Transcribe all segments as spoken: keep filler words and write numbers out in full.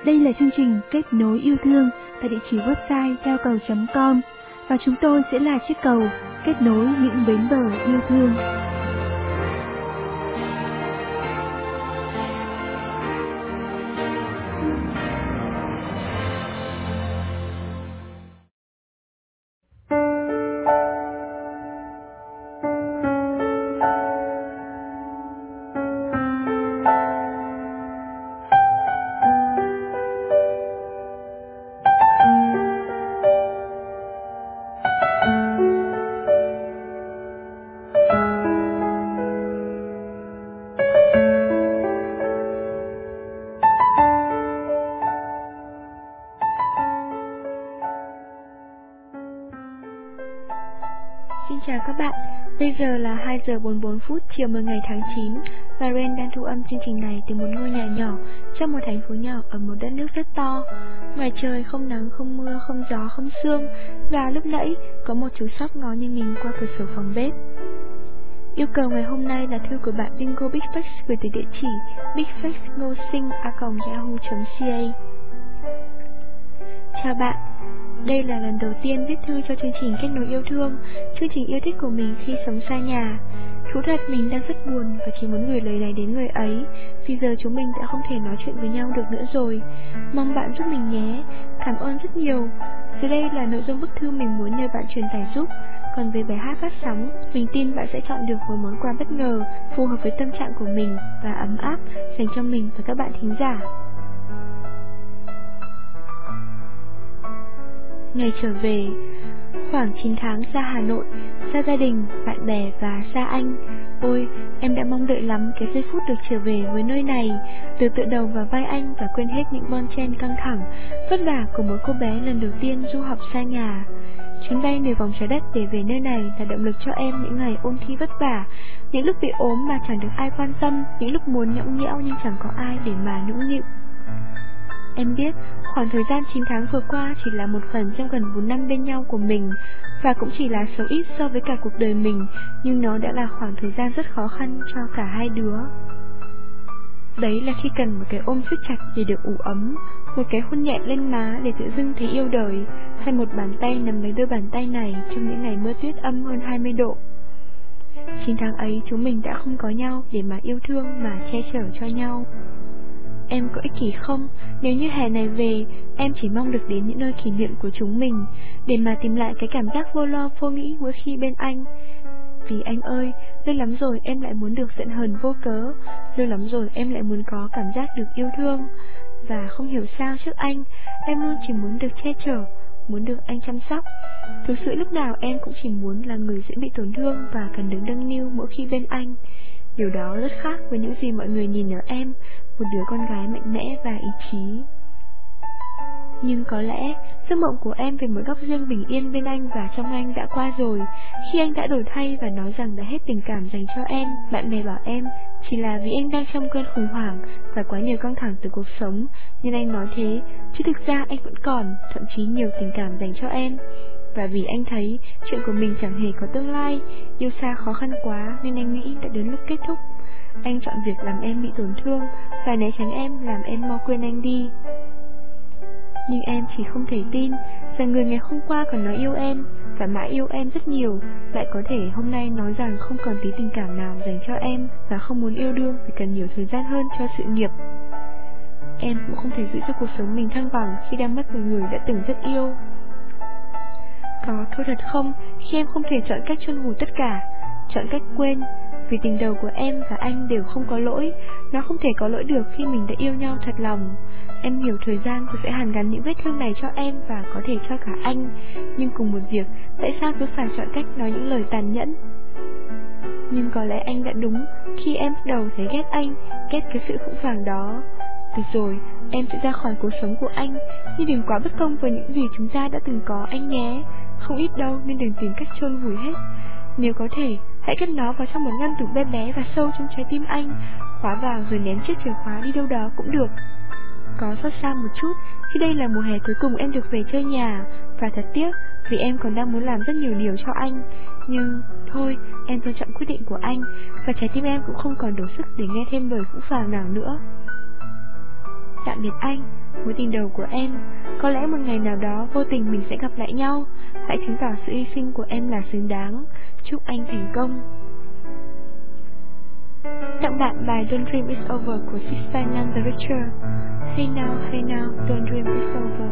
Đây là chương trình Kết nối yêu thương tại địa chỉ website giao cầu chấm com và chúng tôi sẽ là chiếc cầu kết nối những bến bờ yêu thương. Xin chào các bạn, bây giờ là hai giờ bốn mươi bốn phút chiều mười ngày tháng chín và Ren đang thu âm chương trình này từ một ngôi nhà nhỏ trong một thành phố nhỏ ở một đất nước rất to. Ngoài trời không nắng, không mưa, không gió, không sương và lúc nãy có một chú sóc ngó nhìn mình qua cửa sổ phòng bếp. Yêu cầu ngày hôm nay là thư của bạn Bingo Bigfax gửi từ địa chỉ bigfaxngosinh a còng yahoo chấm ca. Chào bạn, đây là lần đầu tiên viết thư cho chương trình Kết nối yêu thương, chương trình yêu thích của mình khi sống xa nhà. Thú thật mình đang rất buồn và chỉ muốn gửi lời này đến người ấy, vì giờ chúng mình đã không thể nói chuyện với nhau được nữa rồi. Mong bạn giúp mình nhé, cảm ơn rất nhiều. Dưới đây là nội dung bức thư mình muốn nhờ bạn truyền tải giúp. Còn về bài hát phát sóng, mình tin bạn sẽ chọn được một món quà bất ngờ, phù hợp với tâm trạng của mình và ấm áp dành cho mình và các bạn thính giả. Ngày trở về, khoảng chín tháng xa Hà Nội, xa gia đình, bạn bè và xa anh. Ôi, em đã mong đợi lắm cái giây phút được trở về với nơi này, được tựa đầu vào vai anh và quên hết những bon chen căng thẳng, vất vả của một cô bé lần đầu tiên du học xa nhà. Chuyến bay nửa vòng trái đất để về nơi này là động lực cho em những ngày ôn thi vất vả, những lúc bị ốm mà chẳng được ai quan tâm, những lúc muốn nhõng nhẽo nhưng chẳng có ai để mà nũng nịu. Em biết, khoảng thời gian chín tháng vừa qua chỉ là một phần trong gần bốn năm bên nhau của mình, và cũng chỉ là số ít so với cả cuộc đời mình, nhưng nó đã là khoảng thời gian rất khó khăn cho cả hai đứa. Đấy là khi cần một cái ôm siết chặt để được ủ ấm, một cái hôn nhẹ lên má để tự dưng thấy yêu đời, hay một bàn tay nắm lấy đôi bàn tay này trong những ngày mưa tuyết âm hơn hai mươi độ. Chín tháng ấy chúng mình đã không có nhau để mà yêu thương mà che chở cho nhau. Em có ích kỷ không? Nếu như hè này về, em chỉ mong được đến những nơi kỷ niệm của chúng mình, để mà tìm lại cái cảm giác vô lo vô nghĩ mỗi khi bên anh. Vì anh ơi, lâu lắm rồi em lại muốn được giận hờn vô cớ, lâu lắm rồi em lại muốn có cảm giác được yêu thương. Và không hiểu sao trước anh, em luôn chỉ muốn được che chở, muốn được anh chăm sóc. Thực sự lúc nào em cũng chỉ muốn là người dễ bị tổn thương và cần được nâng niu mỗi khi bên anh. Điều đó rất khác với những gì mọi người nhìn ở em, một đứa con gái mạnh mẽ và ý chí. Nhưng có lẽ giấc mộng của em về một góc riêng bình yên bên anh và trong anh đã qua rồi, khi anh đã đổi thay và nói rằng đã hết tình cảm dành cho em. Bạn bè bảo em chỉ là vì anh đang trong cơn khủng hoảng và quá nhiều căng thẳng từ cuộc sống nên anh nói thế, chứ thực ra anh vẫn còn, thậm chí nhiều tình cảm dành cho em. Và vì anh thấy chuyện của mình chẳng hề có tương lai, yêu xa khó khăn quá nên anh nghĩ đã đến lúc kết thúc. Anh chọn việc làm em bị tổn thương và né tránh em, làm em mau quên anh đi. Nhưng em chỉ không thể tin rằng người ngày hôm qua còn nói yêu em và mãi yêu em rất nhiều, lại có thể hôm nay nói rằng không còn tí tình cảm nào dành cho em và không muốn yêu đương vì cần nhiều thời gian hơn cho sự nghiệp. Em cũng không thể giữ cho cuộc sống mình thăng bằng khi đang mất một người đã từng rất yêu. Có thôi thật không, khi em không thể chọn cách chôn vùi tất cả, chọn cách quên, vì tình đầu của em và anh đều không có lỗi. Nó không thể có lỗi được khi mình đã yêu nhau thật lòng. Em hiểu thời gian tôi sẽ hàn gắn những vết thương này cho em và có thể cho cả anh. Nhưng cùng một việc, tại sao cứ phải chọn cách nói những lời tàn nhẫn? Nhưng có lẽ anh đã đúng khi em bắt đầu thấy ghét anh, ghét cái sự phũ phàng đó. Được rồi, em sẽ ra khỏi cuộc sống của anh, nhưng đừng quá bất công với những gì chúng ta đã từng có anh nhé. Không ít đâu nên đừng tìm cách chôn vùi hết. Nếu có thể, hãy cất nó vào trong một ngăn tủ bé bé và sâu trong trái tim anh, khóa vào rồi ném chiếc chìa khóa đi đâu đó cũng được. Có xót xa một chút khi đây là mùa hè cuối cùng em được về chơi nhà, và thật tiếc vì em còn đang muốn làm rất nhiều điều cho anh. Nhưng thôi, em tôn trọng quyết định của anh, và trái tim em cũng không còn đủ sức để nghe thêm lời phũ phàng nào nữa. Tạm biệt anh, mối tình đầu của em. Có lẽ một ngày nào đó vô tình mình sẽ gặp lại nhau. Hãy chứng tỏ sự hy sinh của em là xứng đáng. Chúc anh thành công. Tặng bạn bài Don't Dream It's Over của Sister Nan the Richer. Hey now, hey now, don't dream it's over.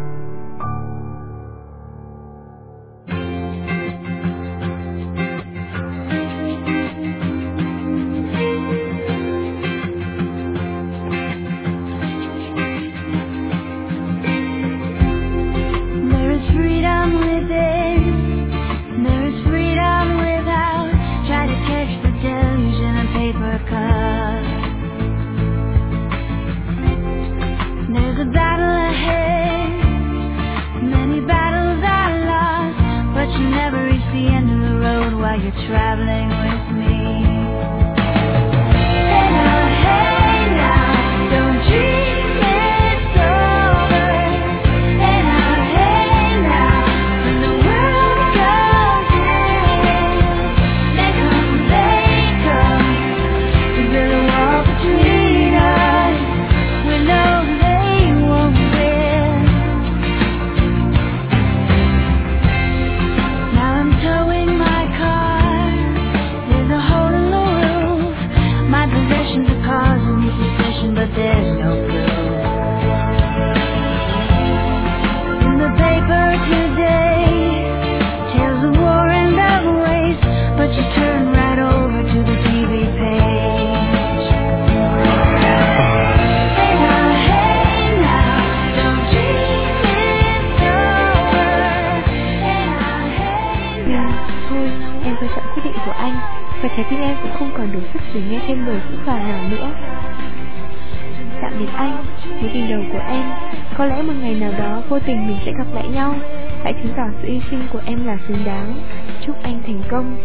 You're traveling with me. Hey now, hey now, don't dream it's over. Hey now, hey now, when the world goes in, they come, they come to build a wall between us. We know they won't win. Now I'm towing my car. But there's no proof. In the paper today, tales of war and of waste, but you turn right over to the T V page. Hey now, hey now, don't dream it's over. Hey now, hey now. Thôi, em tôi chọn quyết định của anh, và trái tim em cũng không còn đủ sức để nghe thêm lời phũ phàng nào nữa. Tạm biệt anh, mối tình đầu của em. Có lẽ một ngày nào đó vô tình mình sẽ gặp lại nhau. Hãy chứng tỏ sự hy sinh của em là xứng đáng. Chúc anh thành công.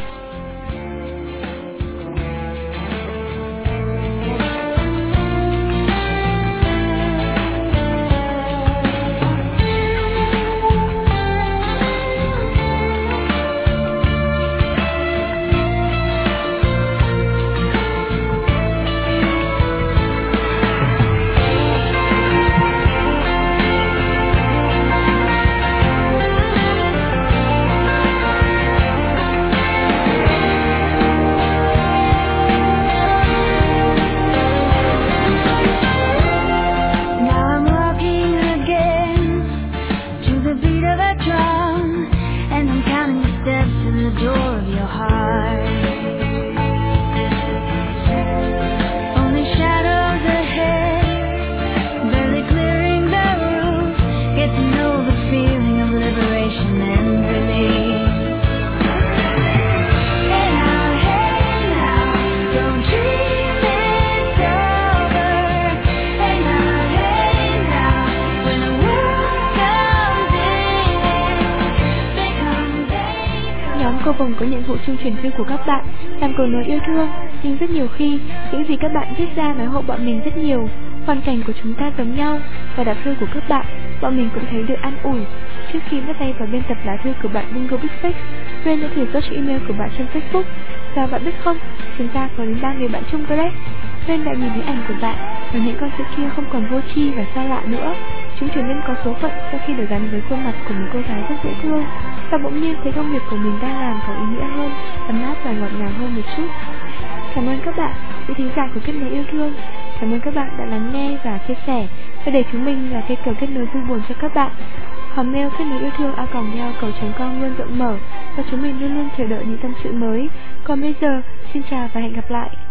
Cô Vồng có nhiệm vụ chương truyền thư của các bạn, làm cầu nối yêu thương, nhưng rất nhiều khi những gì các bạn viết ra nói hộ bọn mình rất nhiều. Hoàn cảnh của chúng ta giống nhau, và đọc thư của các bạn, bọn mình cũng thấy được an ủi. Trước khi bắt tay vào biên tập lá thư của bạn Bingo Big Fix, Ren đã thử search email của bạn trên Facebook. Và bạn biết không, chúng ta có đến ba người bạn chung cơ đấy. Ren đã nhìn thấy ảnh của bạn, và những con chữ kia không còn vô tri và xa lạ nữa. Chúng trở nên có số phận sau khi được gắn với khuôn mặt của một cô gái rất dễ thương, và bỗng nhiên thấy công việc của mình đang làm có ý nghĩa hơn, ấm áp và ngọt ngào hơn một chút. Cảm ơn các bạn, những thính giả của Kết Nối Yêu Thương. Cảm ơn các bạn đã lắng nghe và chia sẻ, và để chúng mình là cây cầu kết nối vui buồn cho các bạn. Hòm mail kết nối yêu thương a còng yahoo chấm com luôn rộng mở, và chúng mình luôn luôn chờ đợi những tâm sự mới. Còn bây giờ, xin chào và hẹn gặp lại.